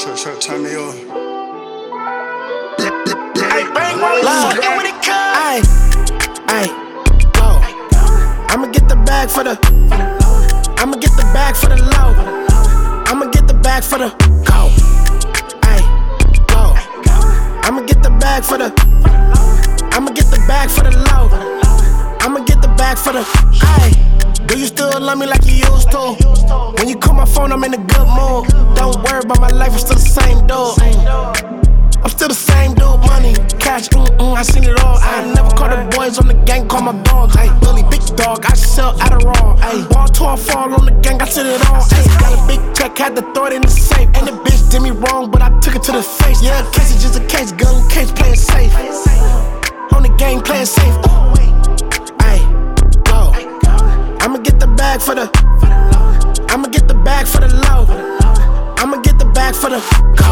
Turn me up. Go. I'ma get the bag for the. I'ma get the bag for the low. I'ma get the bag for the go. Go. I'ma get the bag for the. I'ma get the bag for the low. I'ma get the bag for the. Do you still love me like you used to? When you call my phone, I'm in a good mood. Don't worry about my life, I'm still the same dude. I'm still the same dude, money, cash, I seen it all. I never call the boys on the gang, call my dogs. Billy, big dog, I sell Adderall. Ball to a fall on the gang, I said it all. Got a big check, had to throw it in the safe. And the bitch did me wrong, but I took it to the face. Yeah, case is just a case, gun case, play it safe. On the gang, play it safe. Go. I'ma get the bag for the. I'ma get the bag for the low. I'ma get the bag for the go.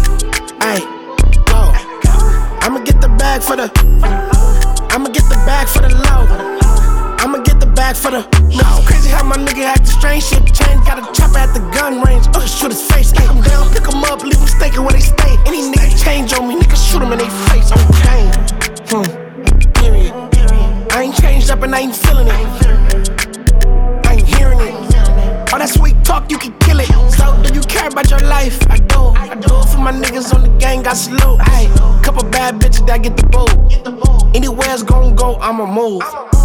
Go. I'ma get the bag for the. I'ma get the bag for the low. I'ma get the bag for the no. Crazy how my nigga act strange shit change. Got a chopper at the gun range. Shoot his face. Take him down, pick him up, leave him staking where they stay. Any nigga change on me, nigga shoot him in they face. Okay. Period. I ain't changed up and I ain't feeling it. I ain't hearing it. All that sweet talk, you can kill it. So, do you care about your life? I do. I do it for my niggas on the gang, I salute. Couple bad bitches that get the boot. Anywhere it's gon' go, I'ma move.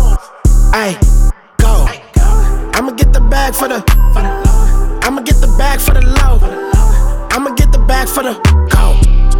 Go. I'ma get the bag for the. I'ma get the bag for the low. I'ma get the bag for the go.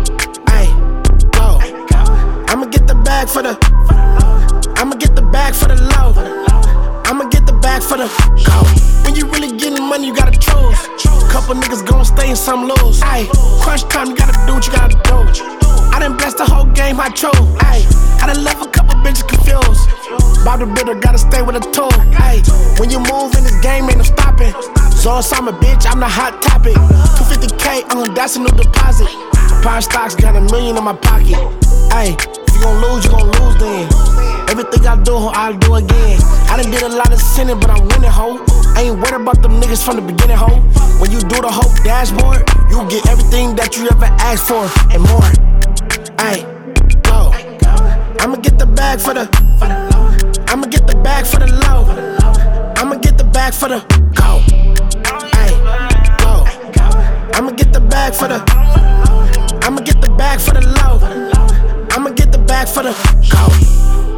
Go. I'ma get the bag for the. I'ma get the bag for the low. I'ma get the bag for the go. When you really getting money, you gotta choose. Couple niggas gon' stay and some lose. Crunch time, you gotta do what you gotta do. I done blessed the whole game, I chose. I done left a couple bitches confused. Bob the Builder, gotta stay with a tool. When you move in this game, ain't no stopping. So I'm a bitch, I'm the hot topic. 250K, that's a new deposit. Prime stocks got $1 million in my pocket. If you gon' lose, you gon' lose then. Everything I do, I'll do again. I done did a lot of sinning, but I'm winning, ho. I ain't worried about them niggas from the beginning, ho. When you do the whole dashboard, you get everything that you ever asked for and more. Go. I'ma get the bag for the. I'ma get the bag for the low. I'ma get the bag for the go. Go. I'ma get the bag for the. I'ma get the bag for the low. I'ma get the bag for the go.